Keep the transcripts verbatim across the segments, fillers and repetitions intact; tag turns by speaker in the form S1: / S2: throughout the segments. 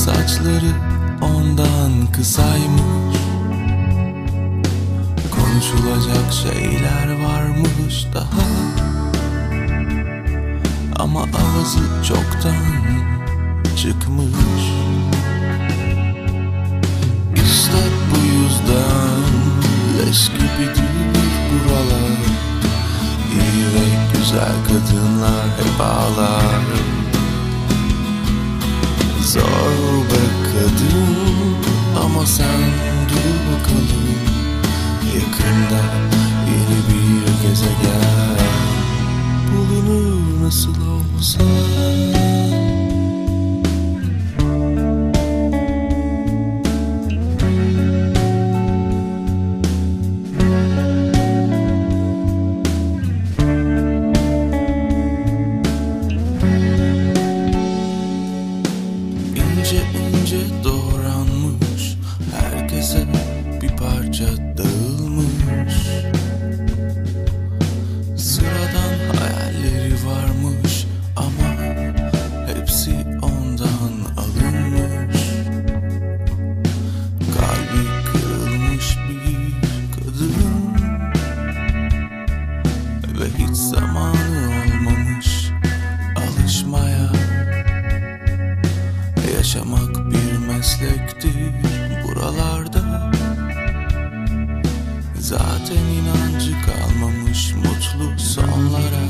S1: Saçları ondan kısaymış, konuşulacak şeyler varmış daha, ama ağzı çoktan çıkmış. İşte bu yüzden leş gibidir buralar. İyi ve güzel kadınlar hep ağlar. Zor be kadın, ama sen dur bakalım. Yakında yeni bir gezegen bulunur nasıl olsa. İnce ince doğranmış, herkese bir parça dağılmış. Sıradan hayalleri varmış, ama hepsi ondan alınmış. Kalbi kırılmış bir kadın ve hiç zamanı olmamış alışmaya. Yaşamak bir meslektir buralarda. Zaten inancı kalmamış mutlu sonlara.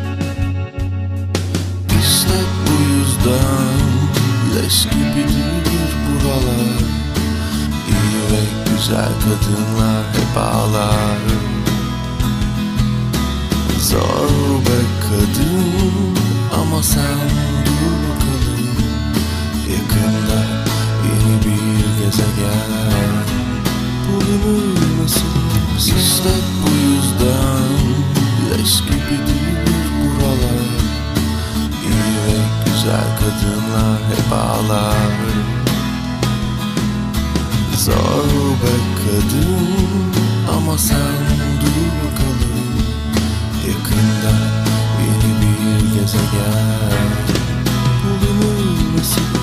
S1: İşte bu yüzden leş gibidir buralar. İyi ve güzel kadınlar hep ağlar. Zor be kadın, ama sen dur bakalım. Yakında yeni bir gezegen bulunur nasıl olsa. İşte bu yüzden leş gibidir buralar. İyi ve güzel kadınlar hep ağlar. Zor be kadın, ama sen dur bakalım. Yakında yeni bir gezegen bulunur nasıl